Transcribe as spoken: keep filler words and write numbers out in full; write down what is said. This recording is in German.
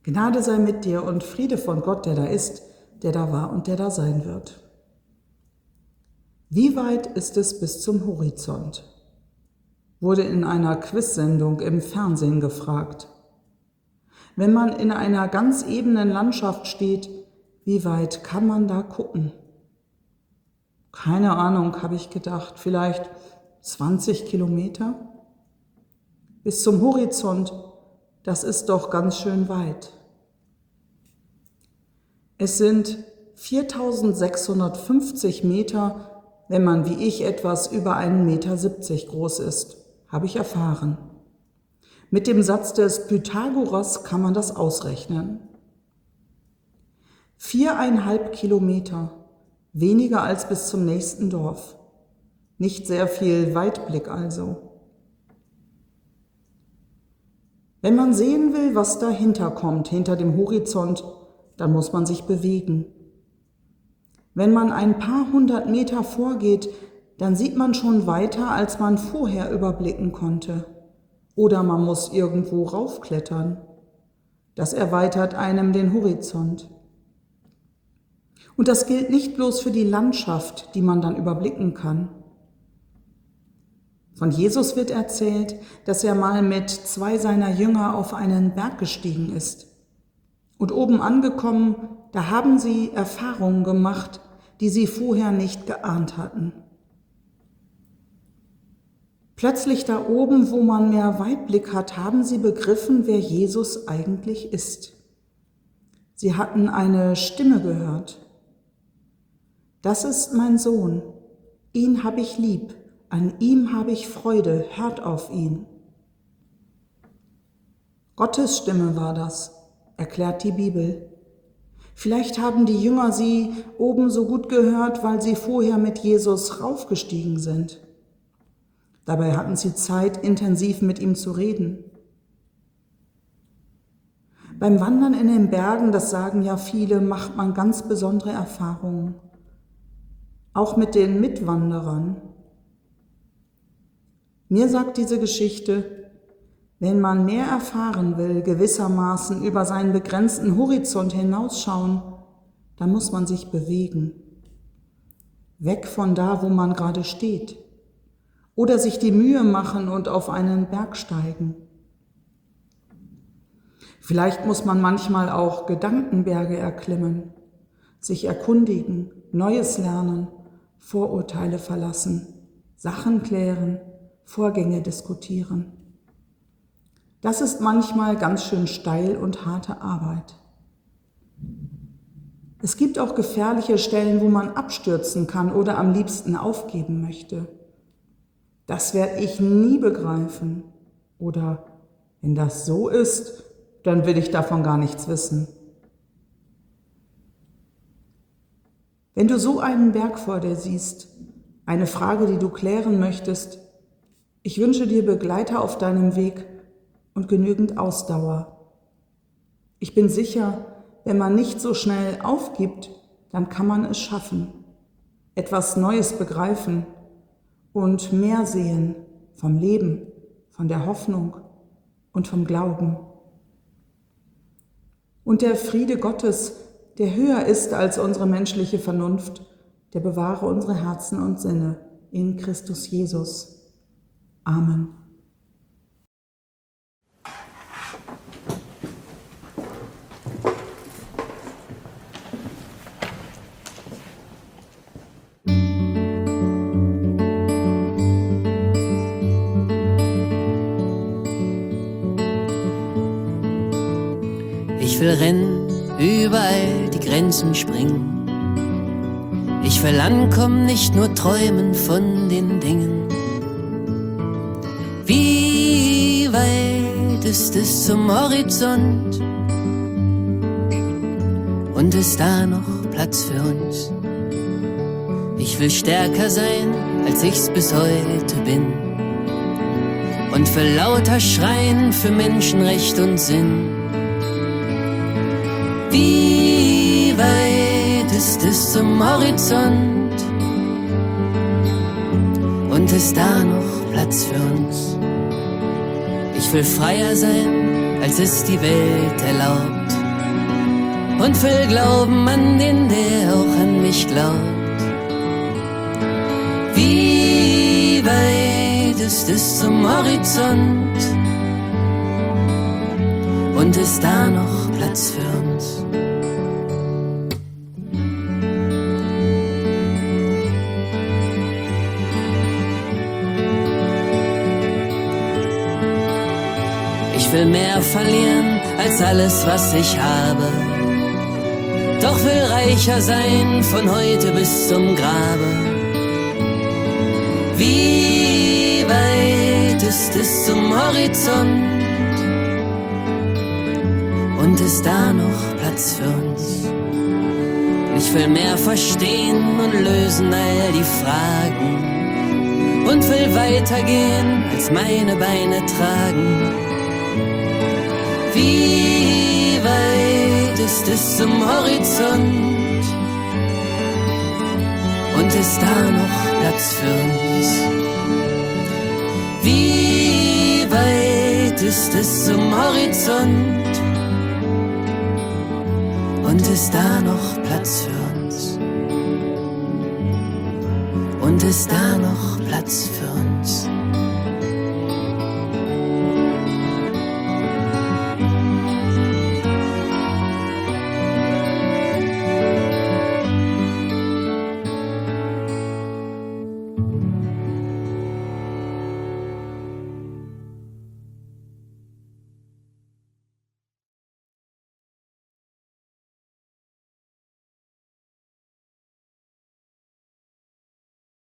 Gnade sei mit dir und Friede von Gott, der da ist, der da war und der da sein wird. Wie weit ist es bis zum Horizont? Wurde in einer Quizsendung im Fernsehen gefragt. Wenn man in einer ganz ebenen Landschaft steht, wie weit kann man da gucken? Keine Ahnung, habe ich gedacht, vielleicht zwanzig Kilometer? Bis zum Horizont, das ist doch ganz schön weit. Es sind viertausendsechshundertfünfzig Meter, wenn man wie ich etwas über einen Meter siebzig groß ist, habe ich erfahren. Mit dem Satz des Pythagoras kann man das ausrechnen. Viereinhalb Kilometer, weniger als bis zum nächsten Dorf. Nicht sehr viel Weitblick also. Wenn man sehen will, was dahinter kommt, hinter dem Horizont, dann muss man sich bewegen. Wenn man ein paar hundert Meter vorgeht, dann sieht man schon weiter, als man vorher überblicken konnte. Oder man muss irgendwo raufklettern. Das erweitert einem den Horizont. Und das gilt nicht bloß für die Landschaft, die man dann überblicken kann. Von Jesus wird erzählt, dass er mal mit zwei seiner Jünger auf einen Berg gestiegen ist. Und oben angekommen, da haben sie Erfahrungen gemacht, die sie vorher nicht geahnt hatten. Plötzlich da oben, wo man mehr Weitblick hat, haben sie begriffen, wer Jesus eigentlich ist. Sie hatten eine Stimme gehört. Das ist mein Sohn, ihn habe ich lieb, an ihm habe ich Freude, hört auf ihn. Gottes Stimme war das, erklärt die Bibel. Vielleicht haben die Jünger sie oben so gut gehört, weil sie vorher mit Jesus raufgestiegen sind. Dabei hatten sie Zeit, intensiv mit ihm zu reden. Beim Wandern in den Bergen, das sagen ja viele, macht man ganz besondere Erfahrungen. Auch mit den Mitwanderern. Mir sagt diese Geschichte, wenn man mehr erfahren will, gewissermaßen über seinen begrenzten Horizont hinausschauen, dann muss man sich bewegen. Weg von da, wo man gerade steht. Oder sich die Mühe machen und auf einen Berg steigen. Vielleicht muss man manchmal auch Gedankenberge erklimmen, sich erkundigen, Neues lernen, Vorurteile verlassen, Sachen klären, Vorgänge diskutieren. Das ist manchmal ganz schön steil und harte Arbeit. Es gibt auch gefährliche Stellen, wo man abstürzen kann oder am liebsten aufgeben möchte. Das werde ich nie begreifen. Oder wenn das so ist, dann will ich davon gar nichts wissen. Wenn du so einen Berg vor dir siehst, eine Frage, die du klären möchtest, ich wünsche dir Begleiter auf deinem Weg und genügend Ausdauer. Ich bin sicher, wenn man nicht so schnell aufgibt, dann kann man es schaffen, etwas Neues begreifen und mehr sehen vom Leben, von der Hoffnung und vom Glauben. Und der Friede Gottes, der höher ist als unsere menschliche Vernunft, der bewahre unsere Herzen und Sinne in Christus Jesus. Amen. Ich will rennen, überall die Grenzen springen. Ich will ankommen, nicht nur träumen von den Dingen. Wie weit ist es zum Horizont? Und ist da noch Platz für uns? Ich will stärker sein, als ich's bis heute bin. Und für lauter schreien, für Menschenrecht und Sinn. Wie weit ist es zum Horizont? Und ist da noch Platz für uns? Ich will freier sein, als es die Welt erlaubt. und will glauben an den, der auch an mich glaubt. Wie weit ist es zum Horizont? Und ist da noch Platz für uns? Ich will mehr verlieren als alles, was ich habe, doch will reicher sein von heute bis zum Grabe. Wie weit ist es zum Horizont? Und ist da noch Platz für uns? Ich will mehr verstehen und lösen all die Fragen und will weitergehen, als meine Beine tragen. Wie weit ist es zum Horizont? Und ist da noch Platz für uns? Wie weit ist es zum Horizont? Und ist da noch Platz für uns? Und ist da noch Platz für uns?